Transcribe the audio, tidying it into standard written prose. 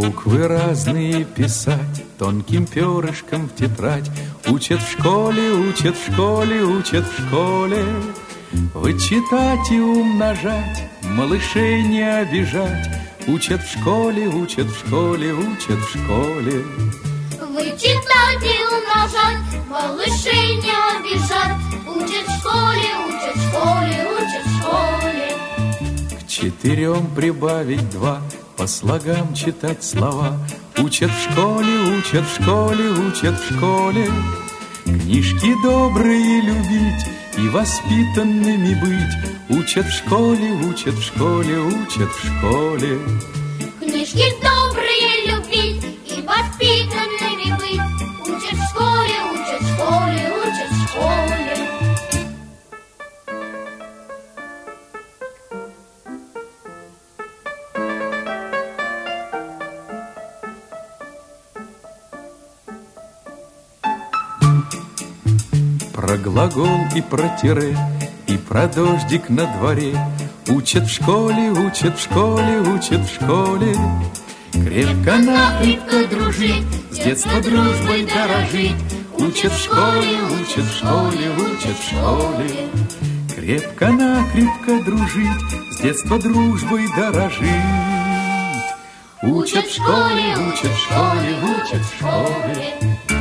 Буквы разные писать, тонким перышком в тетрадь. Учат в школе, учат в школе, учат в школе. Вычитать и умножать, малышей не обижать. Учат в школе, учат в школе, учат в школе. Вычитать и умножать, малышей не обижать. Учат в школе, учат в школе, учат в школе. К 4 прибавить 2, по слогам читать слова. Учат в школе, учат в школе, учат в школе. Книжки добрые любить и воспитанными быть. Учат в школе, учат в школе, учат в школе. Книжки добрые любить и воспитанными быть. Учат в школе, учат в школе, учат в школе. Про глагол и про тире, и про дождик на дворе. Учат в школе, учат в школе, учат в школе. Крепко-накрепко дружить, с детства дружбой дорожить. Учат в школе, учат в школе, учат в школе. Крепко-накрепко дружить, с детства дружбой дорожить. Учат в школе, учат в школе, учат в школе.